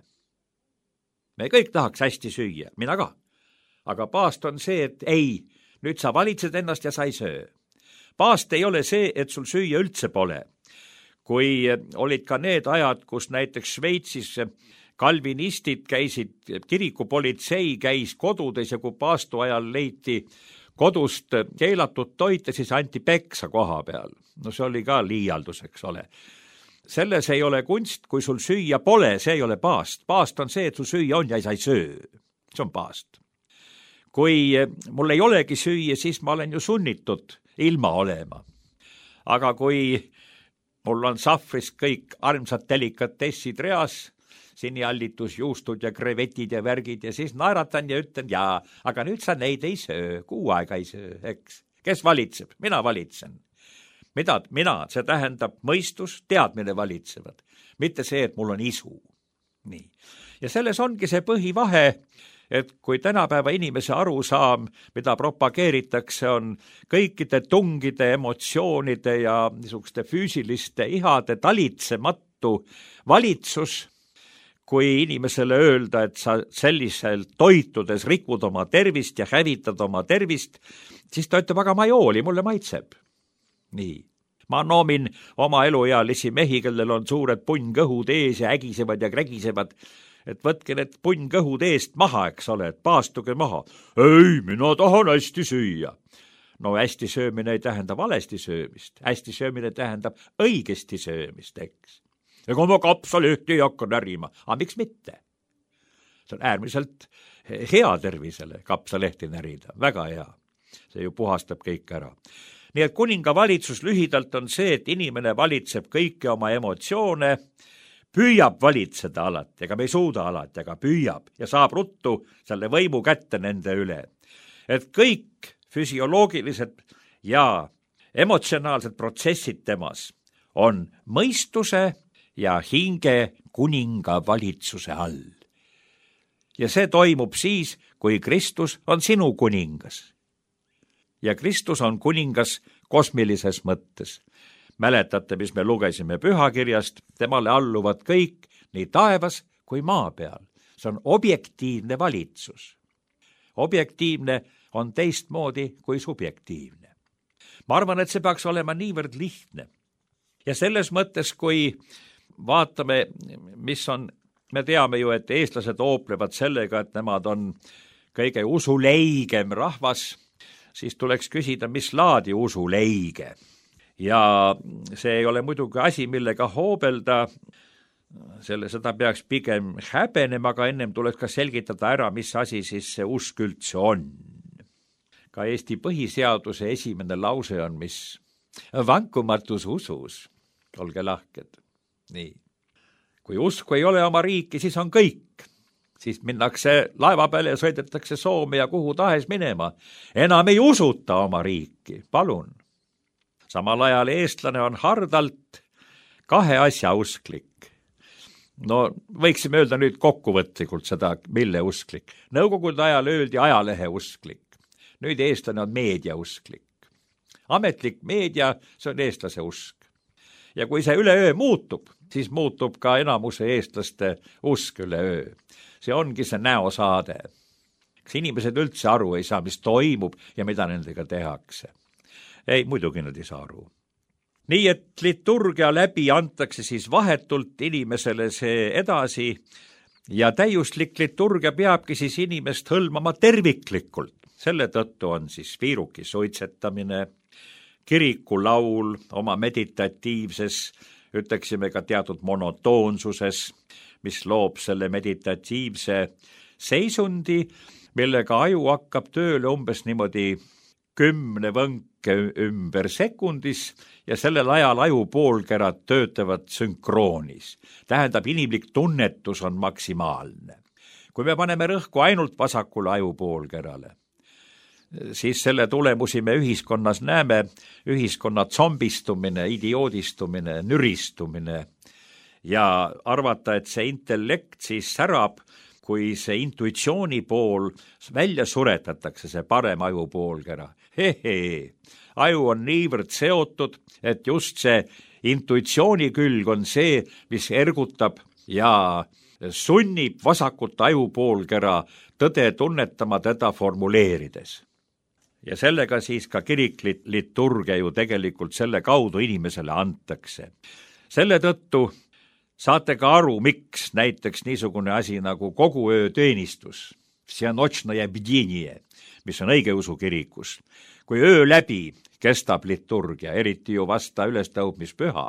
Me kõik tahaks hästi süüa, mina ka. Aga paast on see, et ei, nüüd sa valitsed ennast ja sa ei söö. Paast ei ole see, et sul süüa üldse pole. Kui olid ka need ajad, kus näiteks Šveitsis kalvinistid käisid, kirikupolitsei käis kodudes ja kui paastu ajal leiti kodust keelatud toite, siis anti peksa koha peal. No see oli ka liialdus, eks ole. Selles ei ole kunst, kui sul süüa pole, see ei ole paast. Paast on see, et sul süüa on ja sa ei söö. See on paast. Kui mul ei olegi süüa, siis ma olen ju sunnitud ilma olema. Aga kui mul on sahvris kõik armsad delikatessid reas, siniallitus, juustud ja krevetid ja värgid ja siis naeratan ja ütlen, jaa, aga nüüd sa neid ei söö, kuu aega ei söö, eks. Kes valitseb? Mina valitsen. Mida? Mina, see tähendab mõistus, teadmine valitsevad. Mitte see, et mul on isu. Nii. Ja selles ongi see põhivahe, et kui tänapäeva inimese arusaam, mida propageeritakse, on kõikide tungide, emotsioonide ja niisuguste füüsiliste ihade talitsematu valitsus, kui inimesele öelda, et sa sellisel toitudes rikud oma tervist ja hävitad oma tervist, siis ta ütleb, aga ma ei hooli, mulle maitseb. Nii. Ma noomin oma eluealisi mehi, kellel on suured punnkõhud ees ja ägisevad ja krägisevad, et võtke need punnkõhud eest maha, eks ole, et paastuge maha. Ei, mina tahan hästi süüa. No hästi söömine ei tähenda valesti söömist. Hästi söömine tähendab õigesti söömist, eks. Ega ma kapsalehti ei hakka närima. Aga miks mitte? See on äärmiselt hea tervisele kapsalehti närida. Väga hea. See ju puhastab kõik ära. Nii et kuningavalitsus lühidalt on see, et inimene valitseb kõiki oma emotsioone, püüab valitseda alati, ega me ei suuda alati, aga püüab ja saab ruttu selle võimu kätte nende üle. Et kõik füsioloogilised ja emotsionaalsed protsessid temas on mõistuse ja hinge kuningavalitsuse all. Ja see toimub siis, kui Kristus on sinu kuningas. Ja Kristus on kuningas kosmilises mõttes. Mäletate, mis me lugesime pühakirjast, temale alluvad kõik, nii taevas kui maa peal. See on objektiivne valitsus. Objektiivne on teistmoodi kui subjektiivne. Ma arvan, et see peaks olema niivõrd lihtne. Ja selles mõttes, kui vaatame, mis on, me teame ju, et eestlased ooplevad sellega, et nemad on kõige usuleigem rahvas, siis tuleks küsida, mis laadi usuleige. Ja see ei ole muidugi asi, millega hoobelda, selle, seda peaks pigem häbenema, aga ennem tuleks ka selgitada ära, mis asi siis see usk üldse on. Ka Eesti põhiseaduse esimene lause on, mis vankumatus usus, olge lahked. Nii. Kui usku ei ole oma riiki, siis on kõik. Siis minnakse laeva peale ja sõidetakse Soome ja kuhu tahes minema. Enam ei usuta oma riiki, palun. Samal ajal eestlane on hardalt kahe asja usklik. No võiksime öelda nüüd kokkuvõtlikult seda, mille usklik. Nõukogude ajal öeldi ajalehe usklik. Nüüd eestlane on meedia usklik. Ametlik meedia, see on eestlase usk. Ja kui see üle öö muutub, siis muutub ka enamuse eestlaste usk üle öö. See ongi see näosaade. kas inimesed üldse aru ei saa, mis toimub ja mida nendega tehakse? Ei, muidugi nad ei saa aru. Nii et liturgia läbi antakse siis vahetult inimesele see edasi ja täiuslik liturgia peabki siis inimest hõlmama terviklikult. Selle tõttu on siis viiruki suitsetamine, kirikulaul oma meditatiivses, ütleksime ka teatud monotoonsuses, mis loob selle meditatiivse seisundi, millega aju hakkab tööle umbes niimoodi kümne võnke ümber sekundis ja sellel ajal aju poolkerad töötavad sünkroonis. Tähendab, inimlik tunnetus on maksimaalne. Kui me paneme rõhku ainult vasakule aju poolkerale, siis selle tulemusi me ühiskonnas näeme, ühiskonna zombistumine, idioodistumine, nüristumine ja arvata, et see intellekt siis särab, kui see intuitsiooni pool välja suretatakse, see parem aju poolkera. Hehe, aju on niivõrd seotud, et just see intuitsiooni külg on see, mis ergutab ja sunnib vasakut aju poolkera tõde tunnetama teda formuleerides. Ja sellega siis ka kiriklit liturgia ju tegelikult selle kaudu inimesele antakse. Selle tõttu saate ka aru, miks näiteks niisugune asi nagu kogu öö teenistus, Vsenočnoje bdjenije, mis on õigeusu kirikus, kui öö läbi kestab liturgia, eriti ju vasta ülestõudmispüha.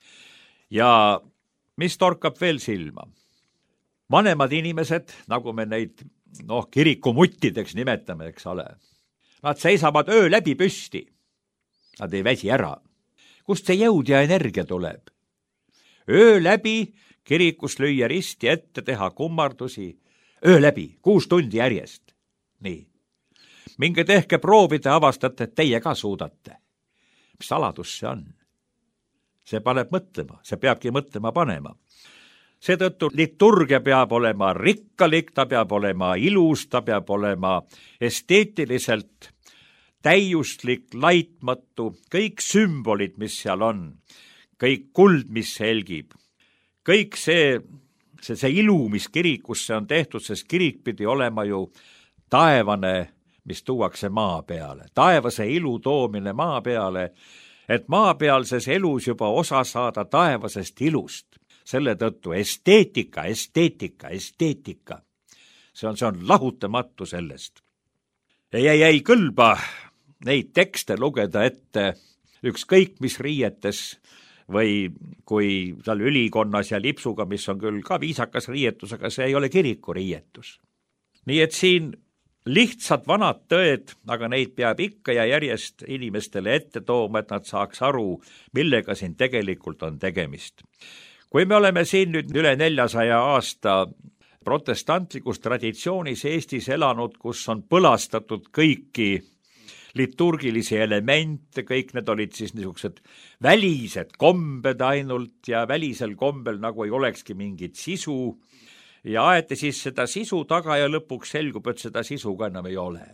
Ja mis torkab veel silma? Vanemad inimesed, nagu me neid noh, kirikumuttideks nimetame, eks ole, nad seisavad öö läbi püsti. Nad ei väsi ära. Kust see jõud ja energia tuleb? Öö läbi kirikus lüüa risti ette, teha kummardusi. Öö läbi, kuus tundi järjest. Nii. Minge tehke proovida, avastate, et teie ka suudate. Mis saladus see on? See paneb mõtlema, see peabki mõtlema panema. Seetõttu liturgia peab olema rikkalik, ta peab olema ilus, ta peab olema esteetiliselt täiuslik, laitmatu, kõik sümbolid, mis seal on, kõik kuld, mis helgib, kõik see, see, see ilu, mis kirikusse on tehtud, sest kirik pidi olema ju taevane, mis tuuakse maa peale. Taevase ilu toomine maa peale, et maapealses elus juba osa saada taevasest ilust. Selle tõttu esteetika, esteetika, esteetika. See on, see on lahutamatu sellest. Ei, ei, ei kõlba neid tekste lugeda ette ükskõik mis riietes või kui seal ülikonnas ja lipsuga, mis on küll ka viisakas riietus, aga see ei ole kiriku riietus. Nii et siin lihtsad vanad tõed, aga neid peab ikka ja järjest inimestele ette tooma, et nad saaks aru, millega siin tegelikult on tegemist. Kui me oleme siin nüüd üle neljasaja aasta protestantlikus traditsioonis Eestis elanud, kus on põlastatud kõiki liturgilisi elemente, kõik need olid siis niisugused välised kombed ainult ja välisel kombel nagu ei olekski mingit sisu ja aeti siis seda sisu taga ja lõpuks selgub, et seda sisu ka enam ei ole.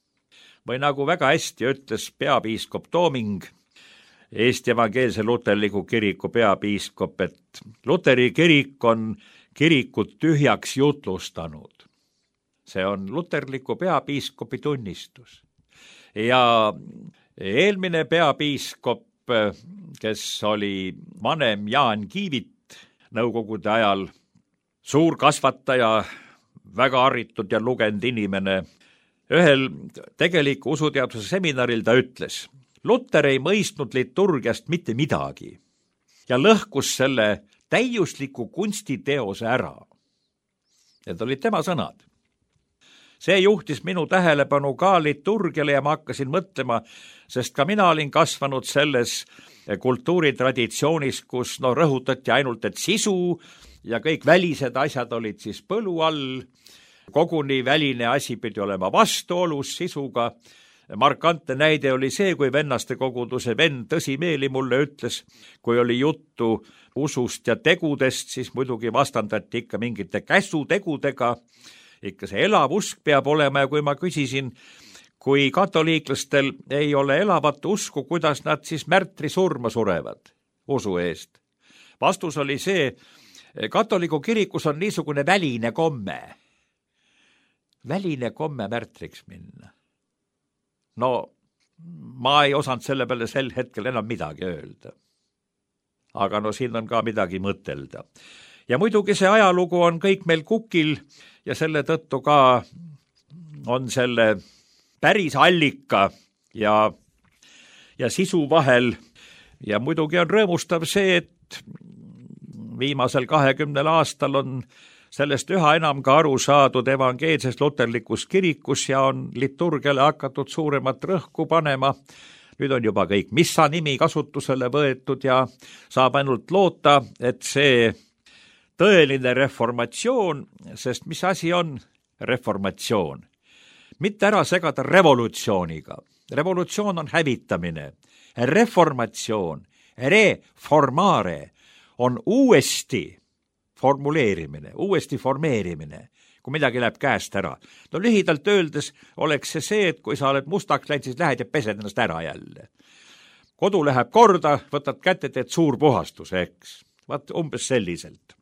Või nagu väga hästi ütles peapiiskop Tooming, Eesti Evangeelse Luterliku kiriku peapiiskop, et Luteri kirik on kirikut tühjaks jutlustanud. See on luterliku peapiiskopi tunnistus. Ja eelmine peapiiskop, kes oli vanem Jaan Kiivit nõukogude ajal, suur kasvataja, väga harritud ja lugenud inimene, ühel tegeliku usuteaduse seminaril ta ütles, Luter ei mõistnud liturgiast mitte midagi ja lõhkus selle täiusliku kunstiteose ära. Need olid tema sõnad. See juhtis minu tähelepanu ka liturgiale ja ma hakkasin mõtlema, sest ka mina olin kasvanud selles kultuuritraditsioonis, kus no, rõhutati ainult, et sisu ja kõik välised asjad olid siis põlu all. Koguni väline asi pidi olema vastuolus sisuga. Markantne näide oli see, kui vennaste koguduse vend tõsimeeli mulle ütles, kui oli juttu usust ja tegudest, siis muidugi vastandati ikka mingite käsutegudega. Ikka see elav usk peab olema ja kui ma küsisin, kui katoliiklastel ei ole elavat usku, kuidas nad siis märtri surma surevad usu eest. Vastus oli see, katoliku kirikus on niisugune väline komme. väline komme märtriks minna. No ma ei osanud selle peale sel hetkel enam midagi öelda. Aga no siin on ka midagi mõtelda. Ja muidugi see ajalugu on kõik meil kukil ja selle tõttu ka on selle päris allika ja, ja sisu vahel. Ja muidugi on rõõmustav see, et viimasel kahekümnel aastal on sellest üha enam ka aru saadud evangeelses luterlikus kirikus ja on liturgiale hakatud suuremat rõhku panema. Nüüd on juba kõik missa nimi kasutusele võetud ja saab ainult loota, et see tõeline reformatsioon, sest mis asi on reformatsioon? Mitte ära segada revolutsiooniga. Revolutsioon on hävitamine. Reformatsioon, reformare on uuesti formuleerimine, uuesti formeerimine, kui midagi läheb käest ära. No lühidalt öeldes oleks see see, et kui sa oled mustaks läinud, siis lähed ja pesed ennast ära jälle. Kodu läheb korda, võtad kätte, teed suur puhastus, eks. Vaat umbes selliselt.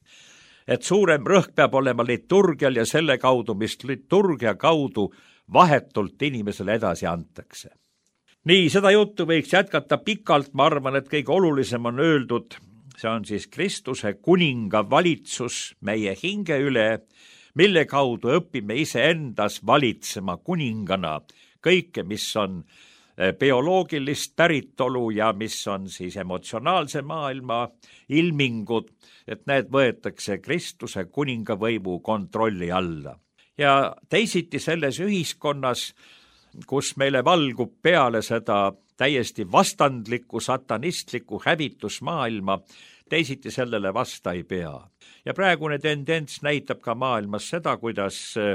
Et suurem rõhk peab olema liturgial ja selle kaudu, mis liturgia kaudu vahetult inimesele edasi antakse. Nii, seda juttu võiks jätkata pikalt, ma arvan, et kõige olulisem on öeldud. See on siis Kristuse kuninga valitsus meie hinge üle, mille kaudu õpime iseendas valitsema kuningana kõike, mis on bioloogilist päritolu ja mis on siis emotsionaalse maailma ilmingud, et need võetakse Kristuse kuningavõimu kontrolli alla. Ja teisiti selles ühiskonnas, kus meile valgub peale seda täiesti vastandliku satanistliku hävitusmaailma, teisiti sellele vasta ei pea. Ja praegune tendents näitab ka maailmas seda, kuidas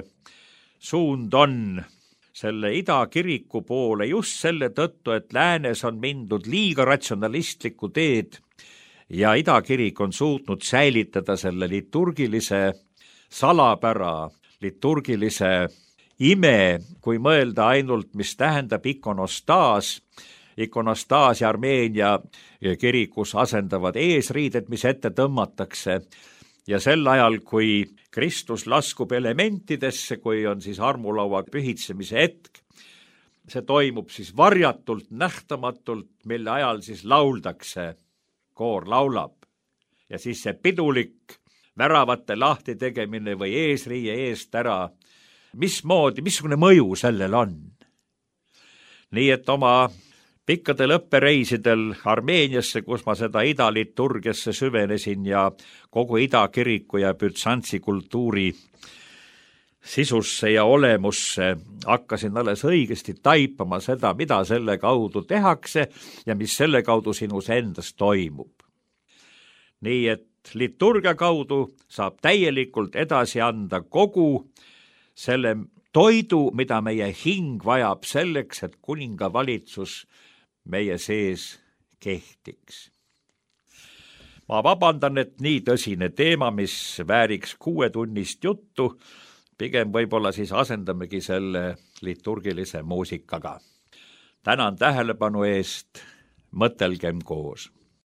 suund on selle idakiriku poole just selle tõttu, et läänes on mindud liiga ratsionalistlikku teed ja idakirik on suutnud säilitada selle liturgilise salapära, liturgilise ime, kui mõelda ainult, mis tähendab ikonostaas. Ikonostaas ja Armeenia kirikus asendavad eesriided, mis ette tõmmatakse. Ja sel ajal, kui Kristus laskub elementidesse, kui on siis armulaua pühitsemise hetk, see toimub siis varjatult, nähtamatult, mille ajal siis lauldakse, koor laulab. Ja siis see pidulik väravate lahti tegemine või eesriie eest ära, mismoodi, missugune mõju sellel on. Nii et oma pikkadel õppereisidel Armeeniasse, kus ma seda idaliturgiasse süvenesin ja kogu idakiriku ja bütsantsi kultuuri sisusse ja olemusse hakkasin alles õigesti taipama seda, mida selle kaudu tehakse ja mis selle kaudu sinus endas toimub. Nii et liturgia kaudu saab täielikult edasi anda kogu selle toidu, mida meie hing vajab selleks, et kuningavalitsus meie sees kehtiks. Ma vabandan, et nii tõsine teema, mis vääriks kuuetunnist juttu, pigem võib-olla siis asendamegi selle liturgilise muusikaga. Tänan tähelepanu eest, mõtelgem koos.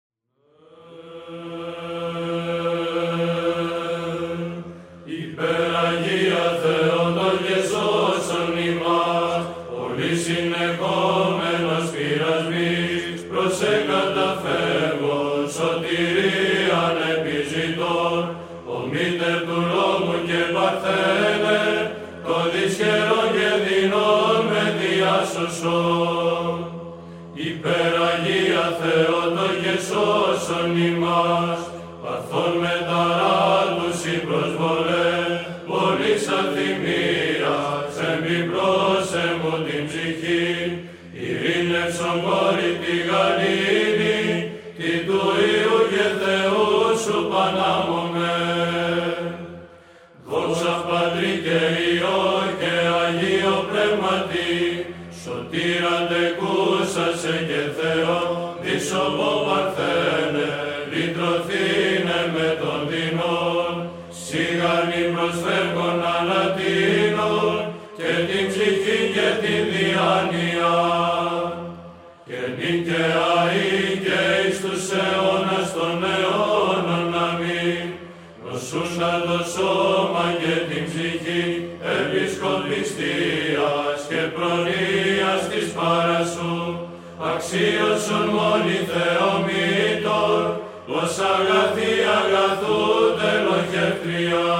Υπεραγία Θεότο και σώσον ημάς, παθών με ταράτους η προσβολέ, πολύς ανθυμίας, εμπιπρόσε μου την ψυχή, ειρήνευσον κόρη τη γαλήνη, τη του Υιού και Θεού σου πανάμωμε. Δόξα Πατρί και Υιό και Αγίο Πνεύματι, σωτήρατε κούσασε και Θεό, δισοβό παρθένε, λυτρωθήνε με τον δεινόν, σιγανή προσφεύγων ανατείνων, και την ψυχή και την διάνοια. Και νυν και αεί και εις τους αιώνας των αιώνων, αμήν, νοσούσα το σώμα και την ψυχή, επί αξίωσον μόνοι Θεομήτωρ, ως αγαθή αγαθού τελοχεύτρια.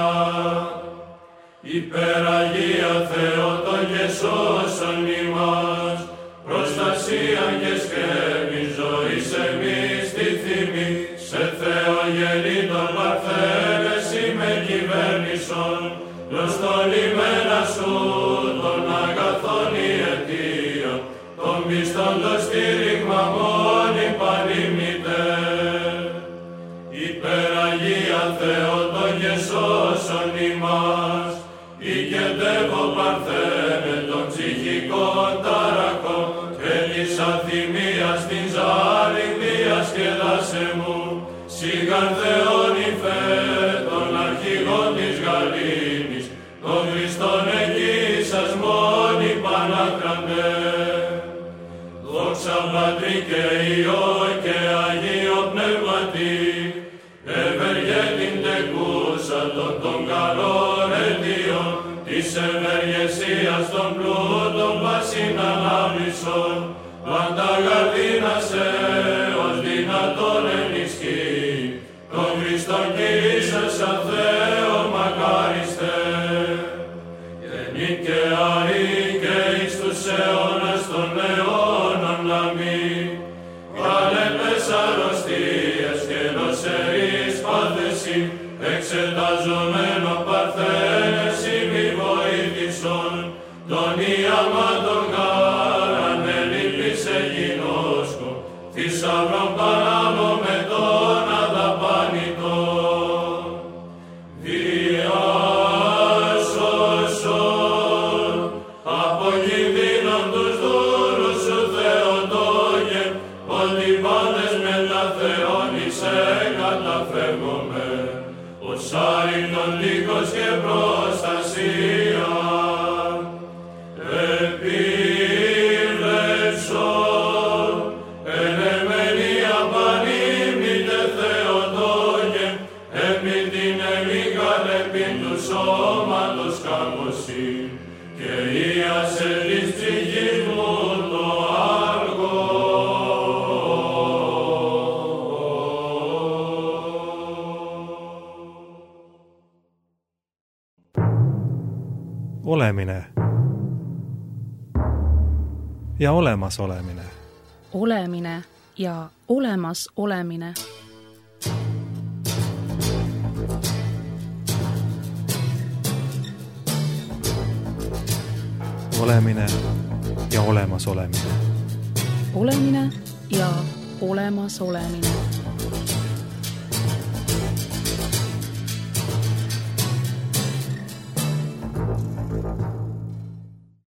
Υπεραγία Θεό των γεσώσον ημάς, προστασίαν και σκέπη ζωής εμείς τη θυμή, σε Θεό γεννήτων παρθένες είμαι κυβέρνησον, προς το λιμένα σου των αγαθών η αιτία, των πιστών το στήριγμα μόνοι πανήμνητε. Υπεραγία Θεό των γεσώσον ημάς, οικετεύω παρθένε των ψυχικών ταρακών, και της αθυμίας την ζάρη διασκεδάσε μου, σιγάν Θεόν υφέ των αρχηγών της γαλήνης, των Χριστών εγγύσας μόνοι πανάκραντε. Δόξα Πατρί και Υιό και Αγίο Πνεύματι, ευεργέτην τεκούσα των των καλών αιτίων, της ευεργεσίας των πλούτων πάσιν ανάμνησον, πάντα γαρδίνασε ως δυνατόν ενισχύει, τον Χριστόν Κύρισας σαν Θεό μακάριστε. Γεννήν και αρή και εις τους αιώνας των αιώνων αμήν, καλέπες αρρωστίες και νοσερείς πάθεση, εξεταζομένο παρθένες ημι βοήθησον, τον ιαμάτων γάραν ελίπησε γινώσκο, θησαυρών παράμω με τον αδαπάνητον. Διάσωσον από κινδύνων τους δούλους σου Θεοτόγε, ότι πάντες με τα Θεόν είσαι καταφεύγομαι, ως άρρητον τείχος και προστασία. Επίβλεψον, ενεμένη απανήμνητε Θεοτόγε, εμήν την εμικαλεπήν του σώματος καμωσή, και ίασε της ψυχής μου το άργο. Oleminen ja olemas olemine. Olemine ja olemas olemine. Olemine ja olemas olemine. Olemine ja olemas olemine.